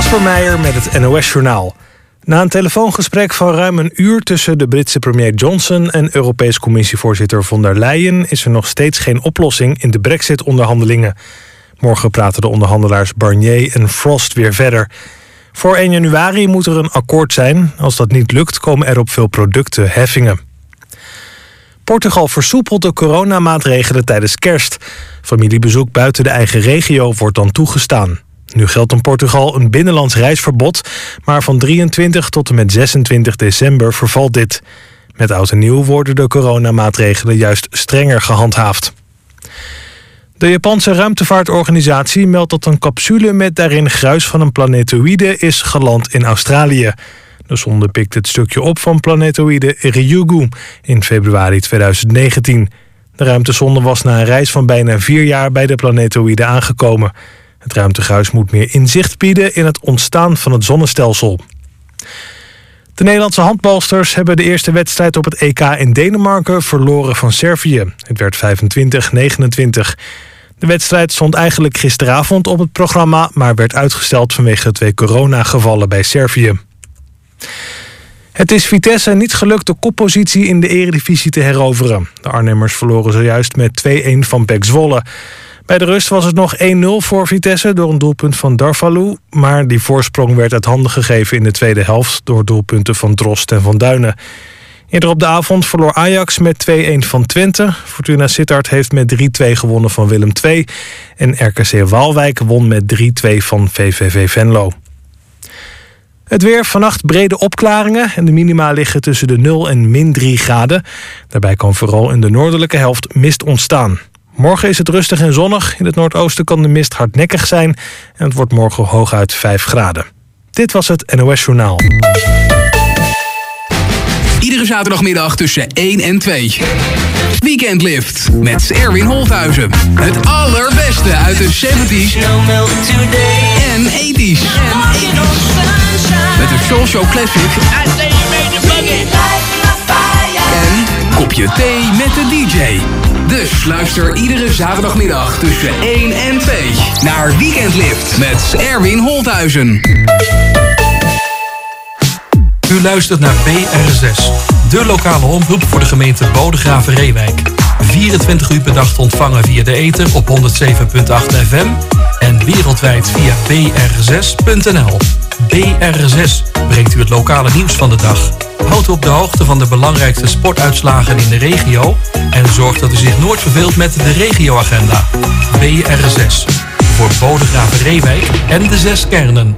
Kasper Meijer met het NOS-journaal. Na een telefoongesprek van ruim een uur tussen de Britse premier Johnson en Europees Commissievoorzitter von der Leyen is er nog steeds geen oplossing in de Brexit-onderhandelingen. Morgen praten de onderhandelaars Barnier en Frost weer verder. Voor 1 januari moet er een akkoord zijn. Als dat niet lukt, komen er op veel producten heffingen. Portugal versoepelt de coronamaatregelen tijdens kerst. Familiebezoek buiten de eigen regio wordt dan toegestaan. Nu geldt in Portugal een binnenlands reisverbod, maar van 23 tot en met 26 december vervalt dit. Met oud en nieuw worden de coronamaatregelen juist strenger gehandhaafd. De Japanse ruimtevaartorganisatie meldt dat een capsule met daarin gruis van een planetoïde is geland in Australië. De zonde pikt het stukje op van planetoïde Ryugu in februari 2019. De ruimtesonde was na een reis van bijna 4 jaar bij de planetoïde aangekomen. Het ruimtegruis moet meer inzicht bieden in het ontstaan van het zonnestelsel. De Nederlandse handbalsters hebben de eerste wedstrijd op het EK in Denemarken verloren van Servië. Het werd 25-29. De wedstrijd stond eigenlijk gisteravond op het programma, maar werd uitgesteld vanwege 2 coronagevallen bij Servië. Het is Vitesse niet gelukt de koppositie in de Eredivisie te heroveren. De Arnhemmers verloren zojuist met 2-1 van PEC Zwolle. Bij de rust was het nog 1-0 voor Vitesse door een doelpunt van Darvalu, maar die voorsprong werd uit handen gegeven in de tweede helft door doelpunten van Drost en Van Duinen. Eerder op de avond verloor Ajax met 2-1 van Twente. Fortuna Sittard heeft met 3-2 gewonnen van Willem II. En RKC Waalwijk won met 3-2 van VVV Venlo. Het weer, vannacht brede opklaringen en de minima liggen tussen de 0 en -3 graden. Daarbij kan vooral in de noordelijke helft mist ontstaan. Morgen is het rustig en zonnig. In het noordoosten kan de mist hardnekkig zijn. En het wordt morgen hooguit 5 graden. Dit was het NOS Journaal. Iedere zaterdagmiddag tussen 1 en 2. Weekendlift met Erwin Holthuizen. Het allerbeste uit de 70s en 80s. Met een Soul Show Classic. En kopje thee met de DJ. Dus luister iedere zaterdagmiddag tussen 1 en 2 naar Weekendlift met Erwin Holthuizen. U luistert naar BR6, de lokale omroep voor de gemeente Bodegraven-Reewijk. 24 uur per dag te ontvangen via de ether op 107.8 FM en wereldwijd via br6.nl. BR6 brengt u het lokale nieuws van de dag. Houdt u op de hoogte van de belangrijkste sportuitslagen in de regio en zorgt dat u zich nooit verveelt met de regioagenda. BR6 voor Bodegraven-Reewijk en de 6 kernen.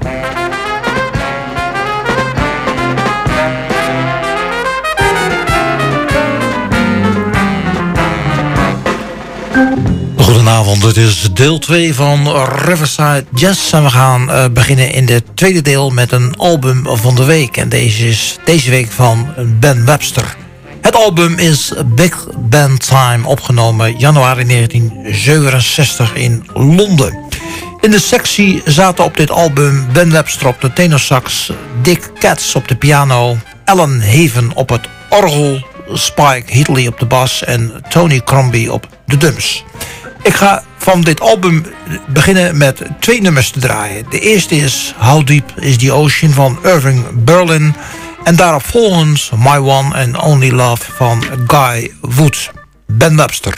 Goedenavond, dit is deel 2 van Riverside Jazz. En we gaan beginnen in het tweede deel met een album van de week. En deze is deze week van Ben Webster. Het album is Big Band Time, opgenomen januari 1967 in Londen. In de sectie zaten op dit album Ben Webster op de tenorsax, Dick Katz op de piano, Alan Haven op het orgel, Spike Heatley op de bas en Tony Crombie op de drums. Ik ga van dit album beginnen met 2 nummers te draaien. De eerste is How Deep is the Ocean van Irving Berlin. En daarop volgens My One and Only Love van Guy Woods. Ben Webster.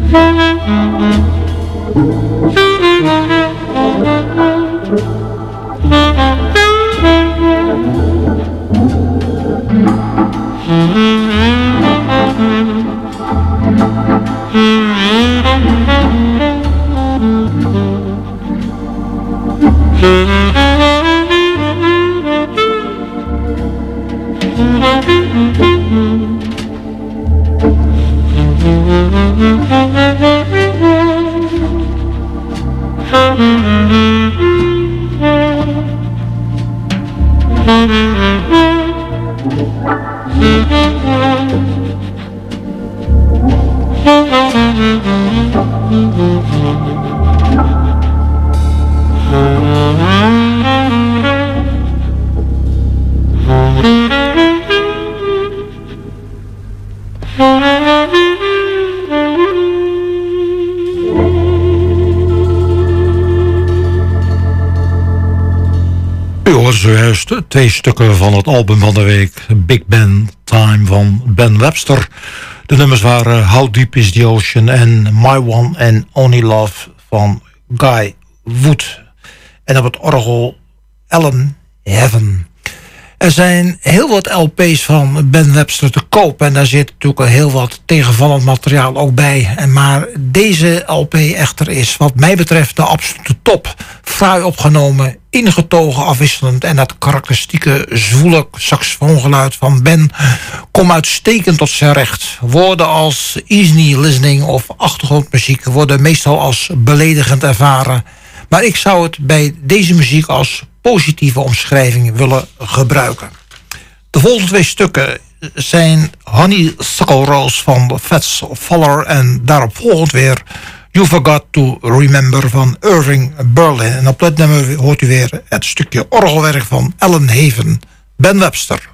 Zojuist 2 stukken van het album van de week, Big Band Time van Ben Webster. De nummers waren How Deep is the Ocean en My One and Only Love van Guy Wood. En op het orgel Alan Heaven. Er zijn heel wat LP's van Ben Webster te koop. En daar zit natuurlijk al heel wat tegenvallend materiaal ook bij. Maar deze LP echter is wat mij betreft de absolute top. Fraai opgenomen, ingetogen afwisselend. En dat karakteristieke zwoele saxofoongeluid van Ben komt uitstekend tot zijn recht. Woorden als easy listening of achtergrondmuziek worden meestal als beledigend ervaren. Maar ik zou het bij deze muziek als positieve omschrijving willen gebruiken. De volgende 2 stukken zijn Honeysuckle Rose van Fats Waller en daarop volgend weer You Forgot to Remember van Irving Berlin. En op dat nummer hoort u weer het stukje orgelwerk van Alan Heaven, Ben Webster.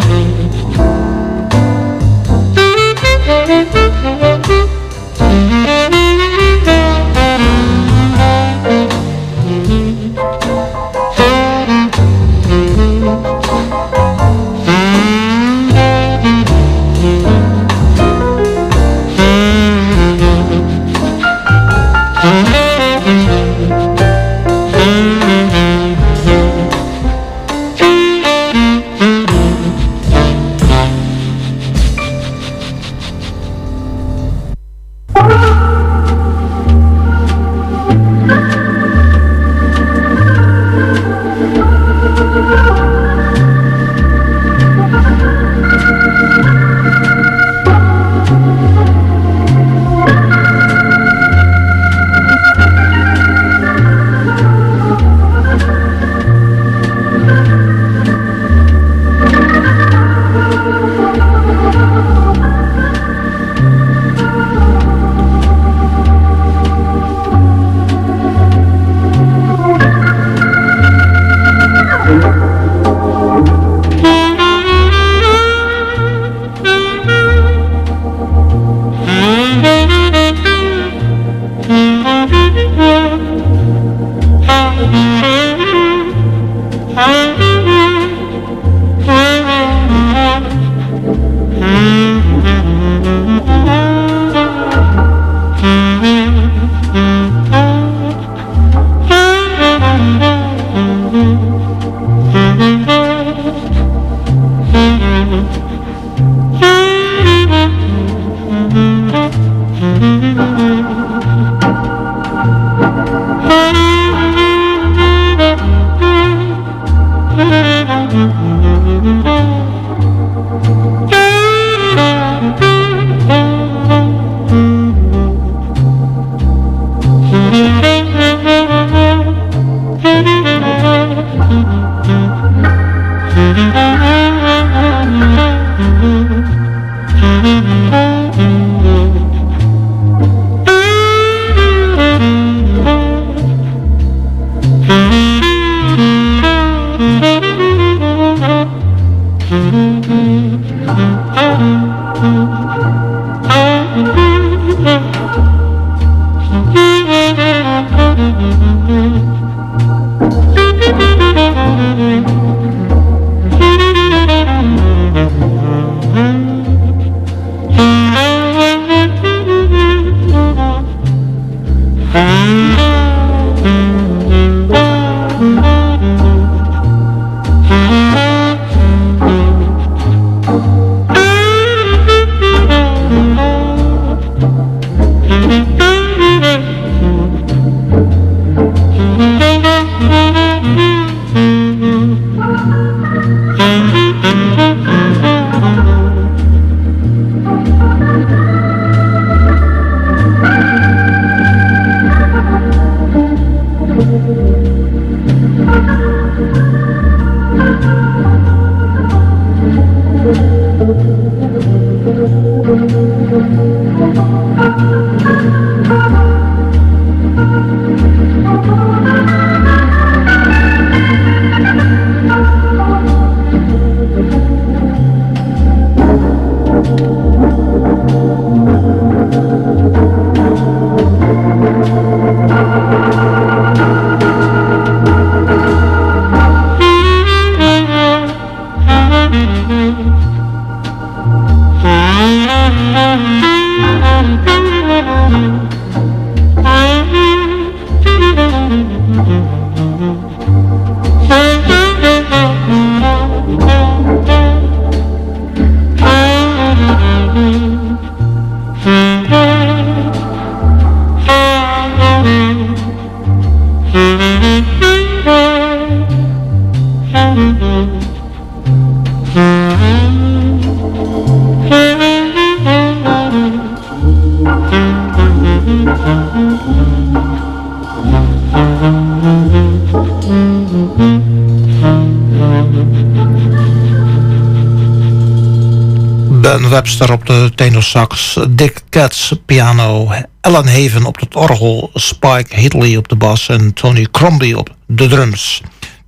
Ben Webster op de tenorsax, Dick Katz piano, Alan Haven op het orgel, Spike Hitley op de bas en Tony Crombie op de drums.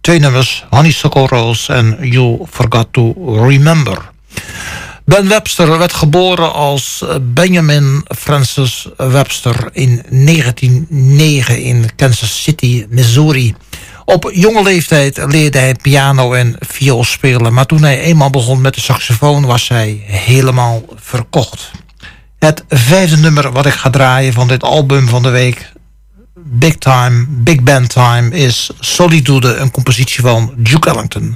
2 nummers, Honeysuckle Rose en You Forgot to Remember. Ben Webster werd geboren als Benjamin Francis Webster in 1909 in Kansas City, Missouri. Op jonge leeftijd leerde hij piano en viool spelen, maar toen hij eenmaal begon met de saxofoon was hij helemaal verkocht. Het 5e nummer wat ik ga draaien van dit album van de week, Big Band Time, is Solitude, een compositie van Duke Ellington.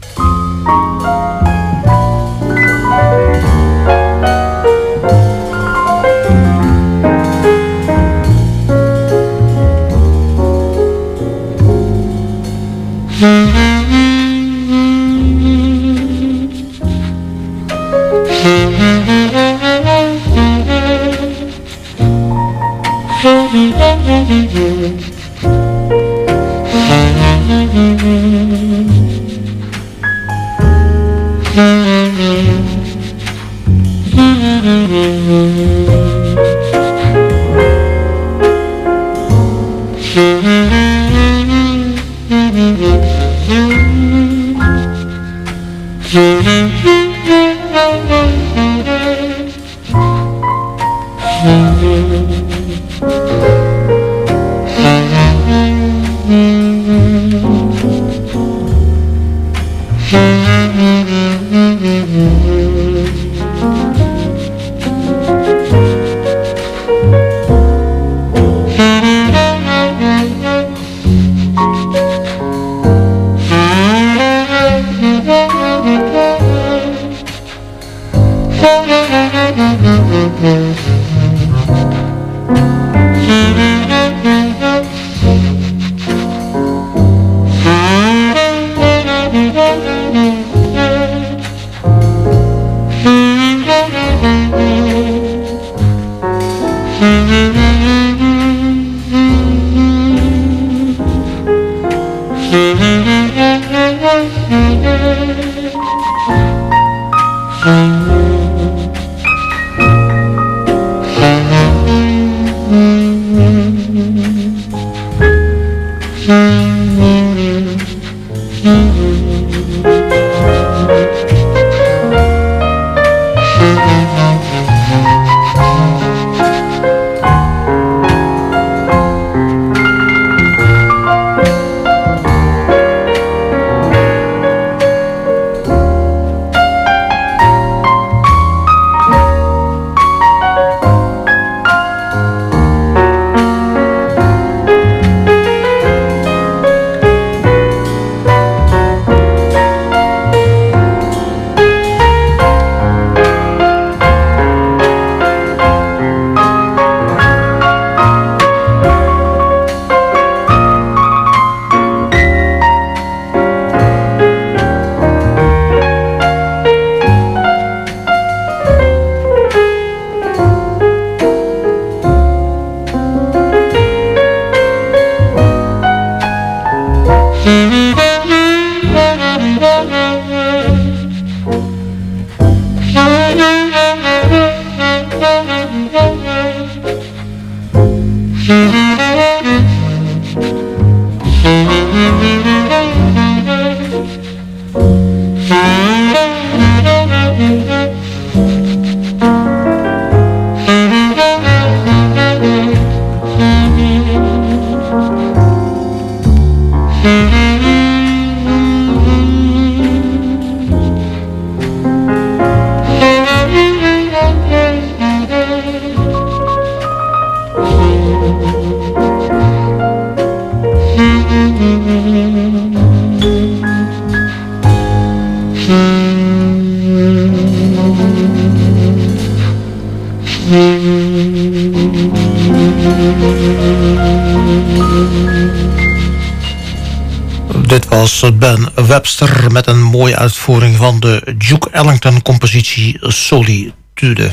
Dit was Ben Webster met een mooie uitvoering van de Duke Ellington compositie Solitude.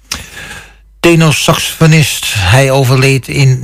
Tenor-saxofonist, hij overleed in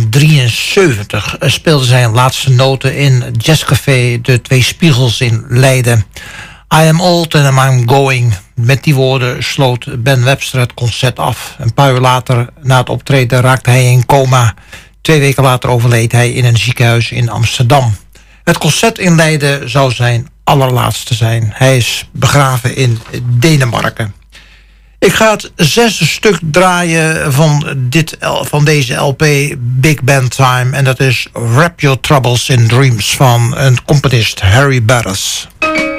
1973. Speelde zijn laatste noten in jazzcafé De Twee Spiegels in Leiden. I am old and I'm going. Met die woorden sloot Ben Webster het concert af. Een paar uur later, na het optreden, raakte hij in coma. 2 weken later overleed hij in een ziekenhuis in Amsterdam. Het concert in Leiden zou zijn allerlaatste zijn. Hij is begraven in Denemarken. Ik ga het 6e stuk draaien van deze LP Big Band Time. En dat is Wrap Your Troubles in Dreams van een componist Harry Barris.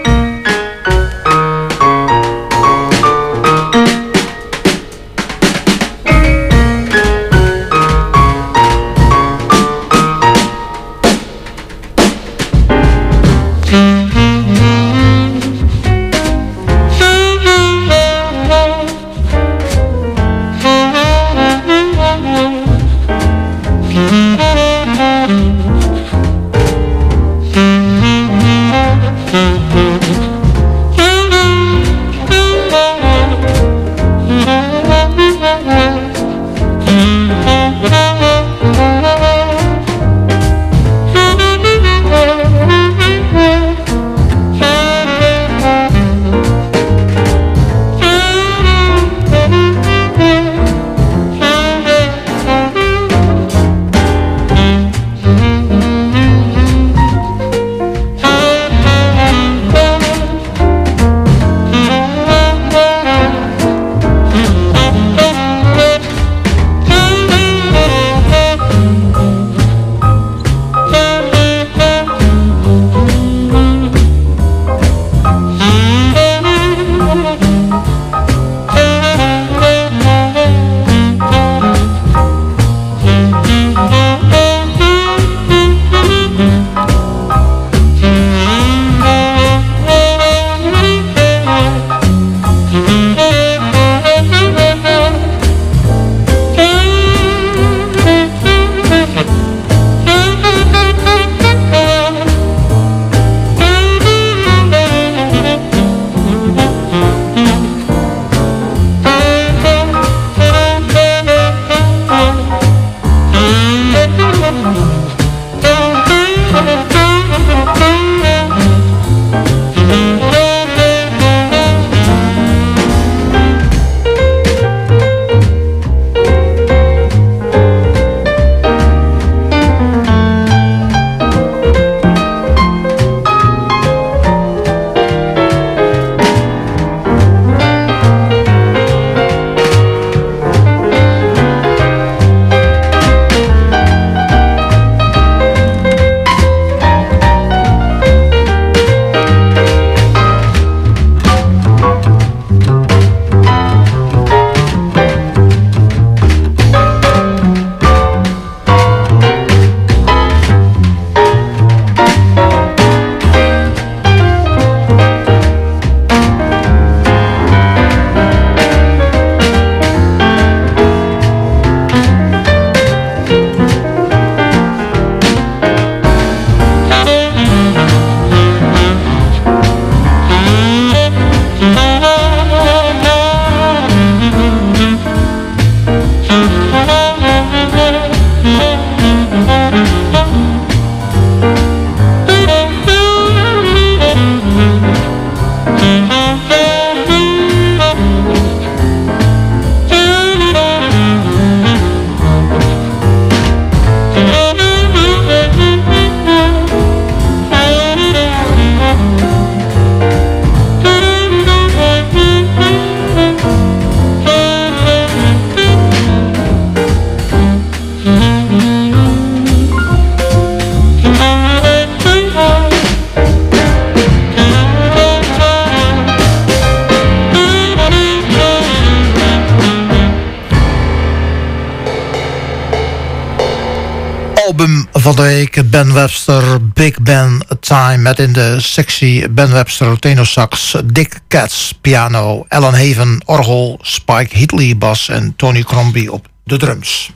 album van de week, Ben Webster, Big Band Time, met in de sectie Ben Webster, tenorsax, Dick Katz, piano, Alan Haven, orgel, Spike Heatley, bas en Tony Crombie op de drums.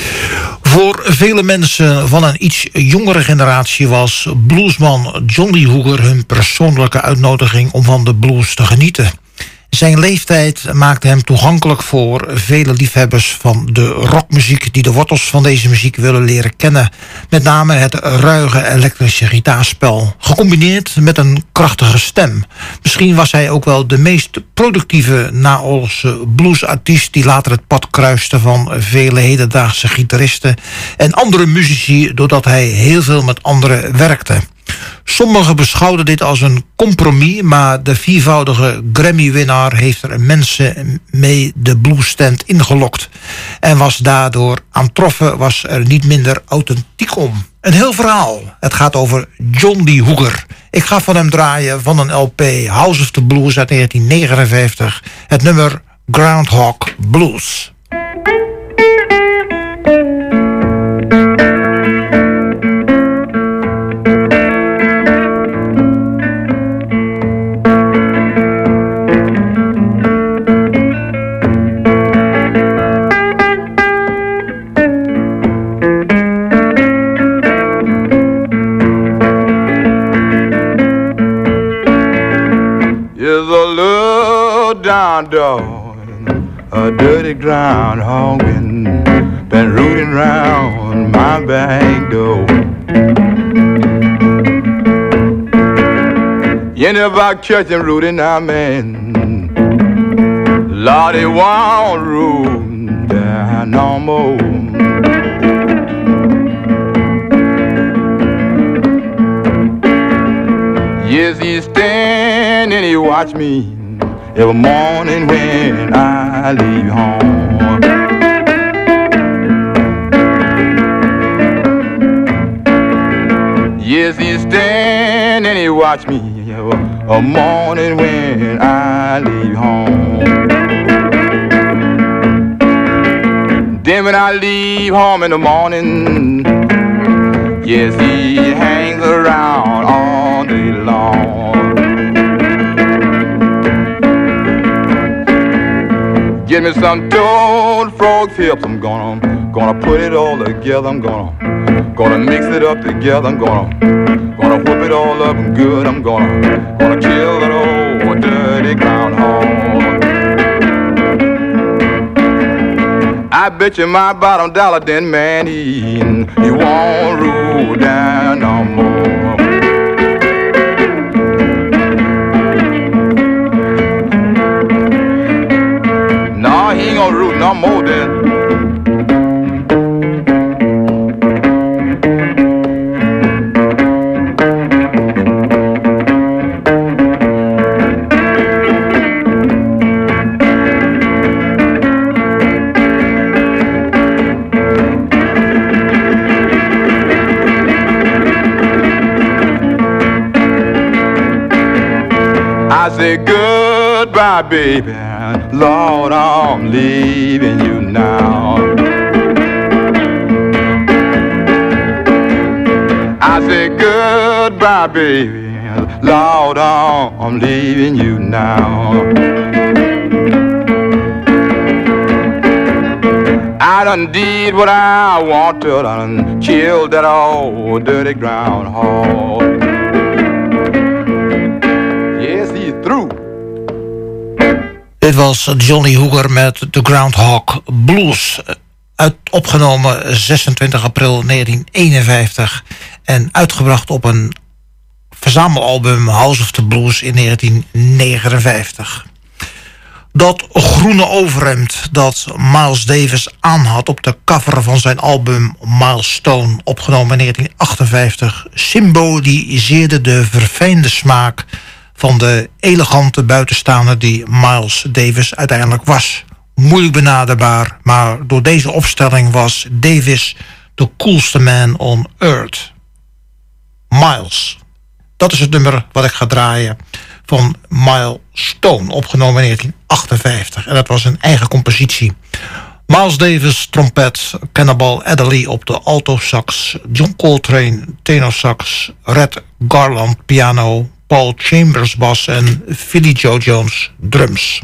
Voor vele mensen van een iets jongere generatie was bluesman John Lee Hooker hun persoonlijke uitnodiging om van de blues te genieten. Zijn leeftijd maakte hem toegankelijk voor vele liefhebbers van de rockmuziek die de wortels van deze muziek willen leren kennen. Met name het ruige elektrische gitaarspel, gecombineerd met een krachtige stem. Misschien was hij ook wel de meest productieve naoorlogse bluesartiest die later het pad kruiste van vele hedendaagse gitaristen en andere muzici, doordat hij heel veel met anderen werkte. Sommigen beschouwden dit als een compromis, maar de viervoudige Grammy-winnaar heeft er mensen mee de bluesstand ingelokt en was daardoor aantroffen, was er niet minder authentiek om. Een heel verhaal. Het gaat over John Lee Hooker. Ik ga van hem draaien van een LP House of the Blues uit 1959. Het nummer Groundhog Blues. Dog, a dirty groundhog, been rooting round my back door. You never catch him rooting now, man. Lord, he won't root down no more. Yes, he's standing, he watch me every morning when I leave home. Yes, he's standing, he watch me every morning when I leave home. Then when I leave home in the morning, yes, he hangs around all day long. Get me some toad frog's hips. I'm gonna put it all together. I'm gonna mix it up together. I'm gonna whip it all up good. I'm gonna kill that old dirty groundhog. I bet you my bottom dollar then, man, he won't roll down no more. No, he ain't gonna root no more then. I say goodbye, baby. Lord, I'm leaving you now. I say goodbye, baby. Lord, I'm leaving you now. I done did what I want to. I done killed that old dirty groundhog. Yes, he's through. Dit was Johnny Hooker met The Groundhog Blues. Opgenomen 26 april 1951. En uitgebracht op een verzamelalbum House of the Blues in 1959. Dat groene overhemd dat Miles Davis aanhad op de cover van zijn album Milestone, opgenomen in 1958, symboliseerde de verfijnde smaak van de elegante buitenstaander die Miles Davis uiteindelijk was. Moeilijk benaderbaar, maar door deze opstelling was Davis de coolste man on earth. Miles. Dat is het nummer wat ik ga draaien van Milestone, opgenomen in 1958. En dat was een eigen compositie. Miles Davis, trompet, Cannibal Adderley op de alto-sax, John Coltrane, tenorsax, Red Garland, piano, Paul Chambers, bas en Philly Joe Jones, drums.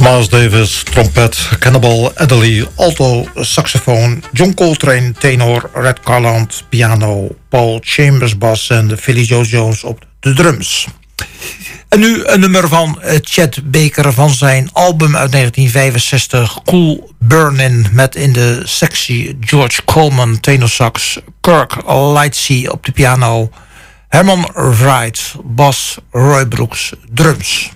Miles Davis, trompet. Cannibal Adderley, alto, saxofoon. John Coltrane, tenor. Red Garland, piano. Paul Chambers, bas. En Philly Joe Jones op de drums. En nu een nummer van Chet Baker van zijn album uit 1965... Cool Burnin', met in de sectie George Coleman, tenorsax. Kirk Lightsey op de piano. Herman Wright, bas. Roy Brooks, drums.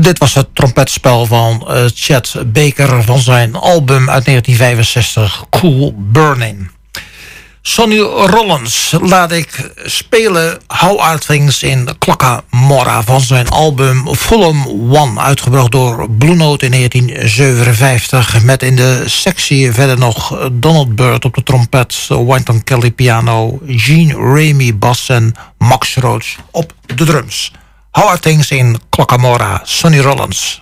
Dit was het trompetspel van Chet Baker van zijn album uit 1965, Cool Burning. Sonny Rollins laat ik spelen How Are Things in Clockamora van zijn album Fulham One, uitgebracht door Blue Note in 1957. Met in de sectie verder nog Donald Byrd op de trompet, Wynton Kelly piano, Gene Ramey bas en Max Roach op de drums. How Are Things in Clockamora, Sonny Rollins.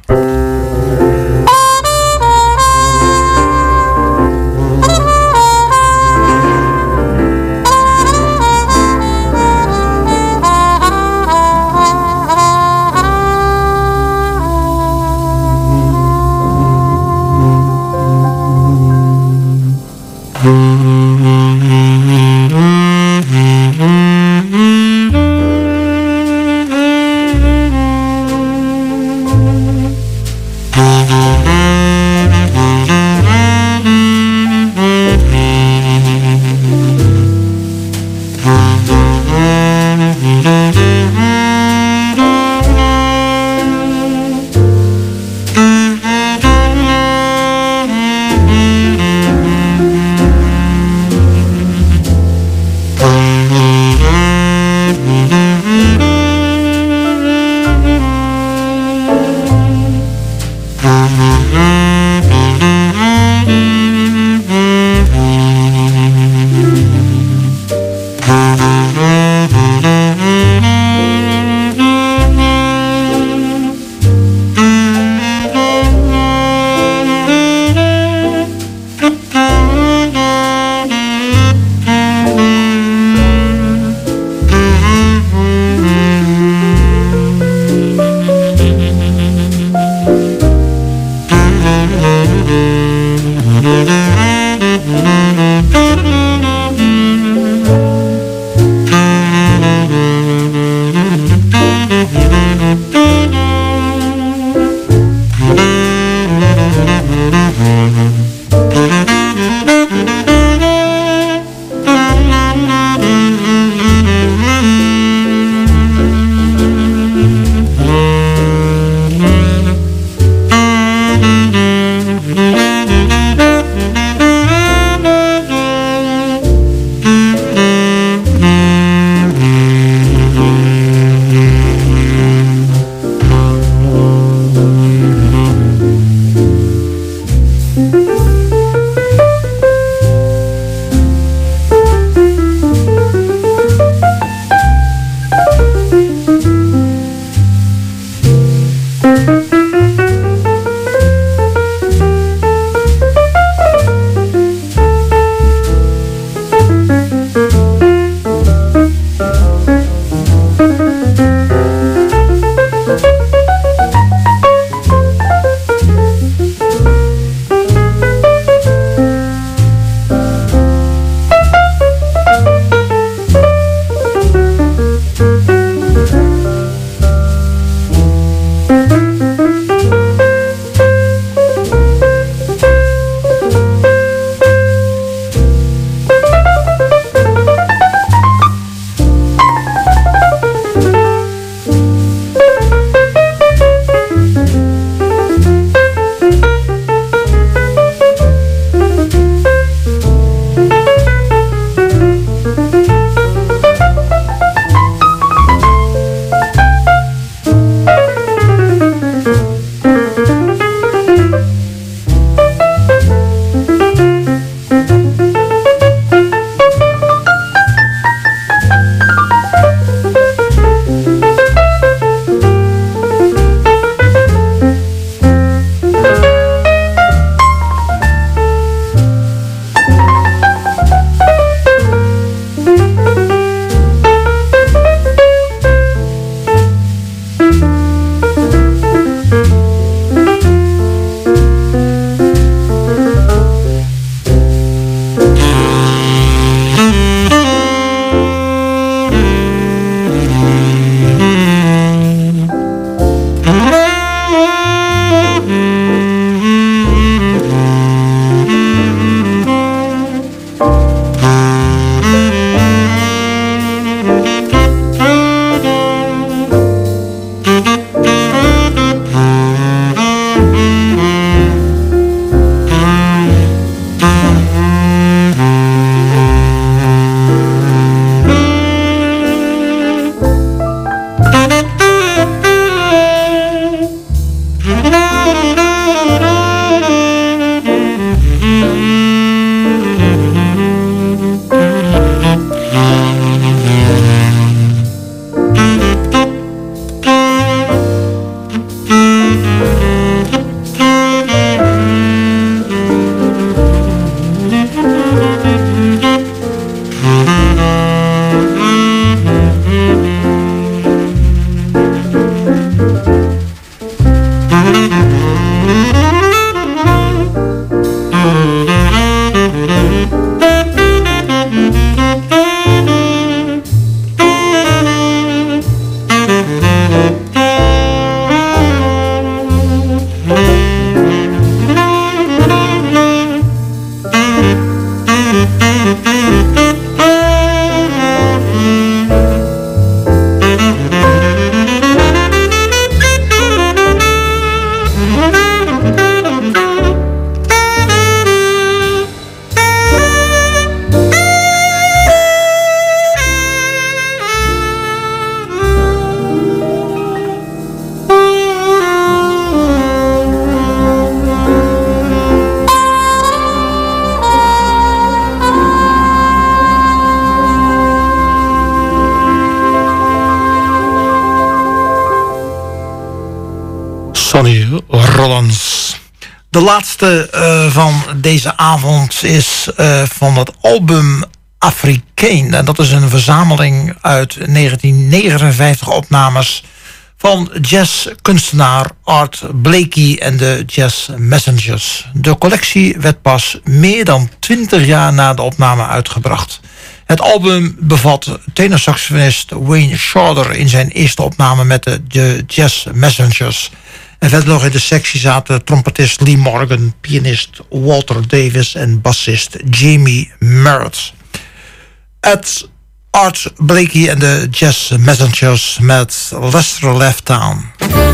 Rollins. De laatste van deze avond is van het album Afrikaan. En dat is een verzameling uit 1959 opnames van jazzkunstenaar Art Blakey en de Jazz Messengers. De collectie werd pas meer dan 20 jaar na de opname uitgebracht. Het album bevat tenorsaxofonist Wayne Shorter in zijn eerste opname met de Jazz Messengers. En verder nog in de sectie zaten trompetist Lee Morgan, pianist Walter Davis en bassist Jamie Merritt. Het Art Blakey en de Jazz Messengers met Lester Left Town.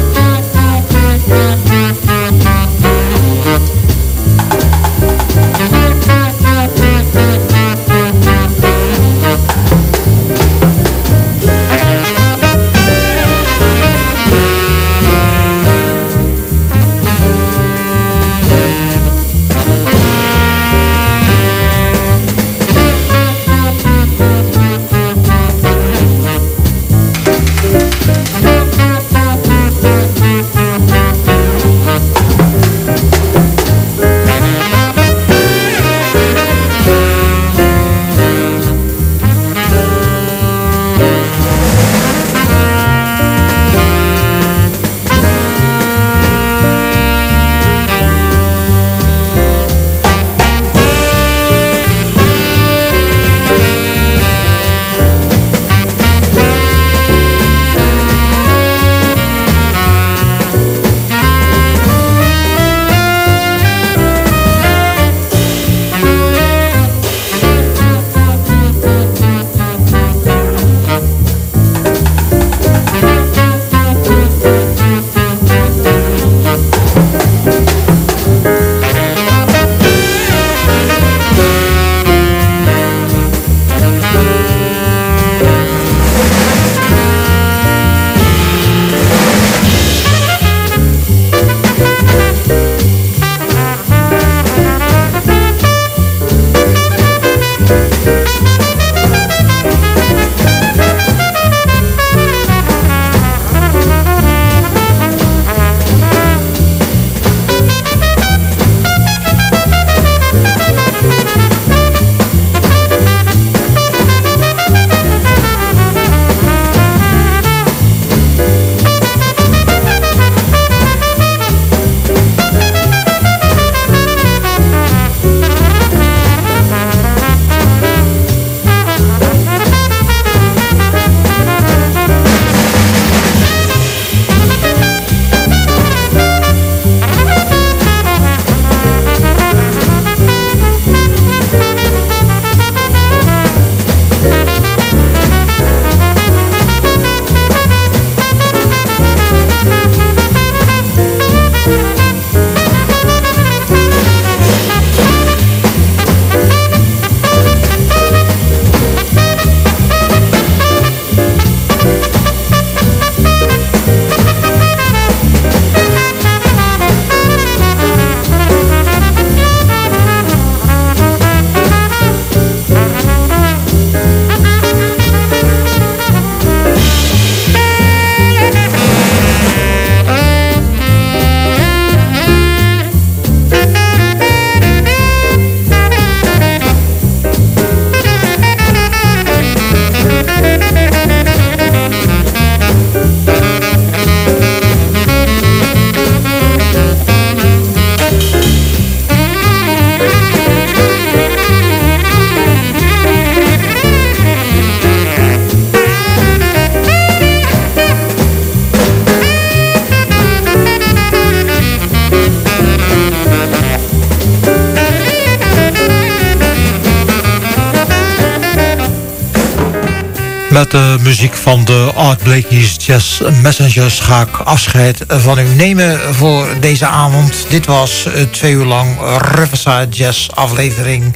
Met de muziek van de Art Blakey's Jazz Messengers ga ik afscheid van u nemen voor deze avond. Dit was 2 uur lang Riverside Jazz aflevering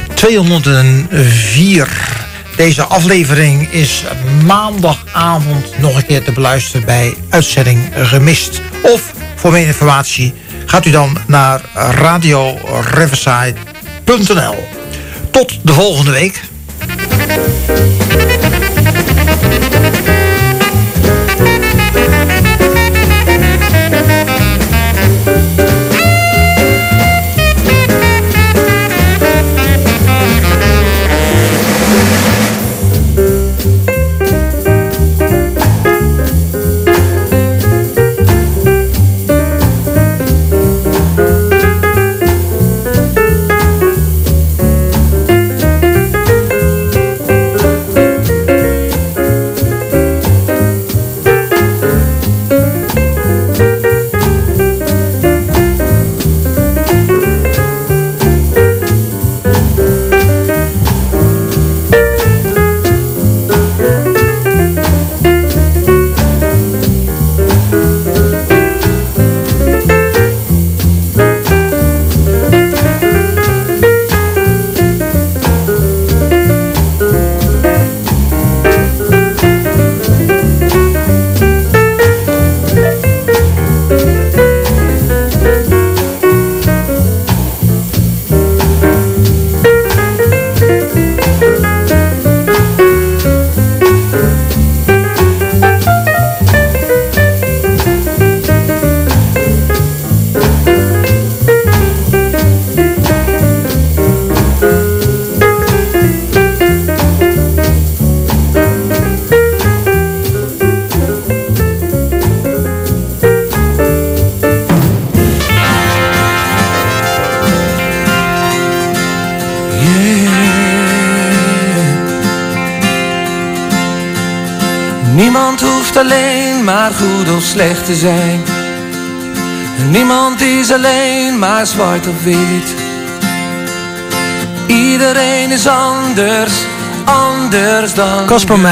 204. Deze aflevering is maandagavond nog een keer te beluisteren bij Uitzending Gemist. Of voor meer informatie gaat u dan naar radioriverside.nl. Tot de volgende week. Niemand hoeft alleen maar goed of slecht te zijn. Niemand is alleen maar zwart of wit. Iedereen is anders, anders dan Casper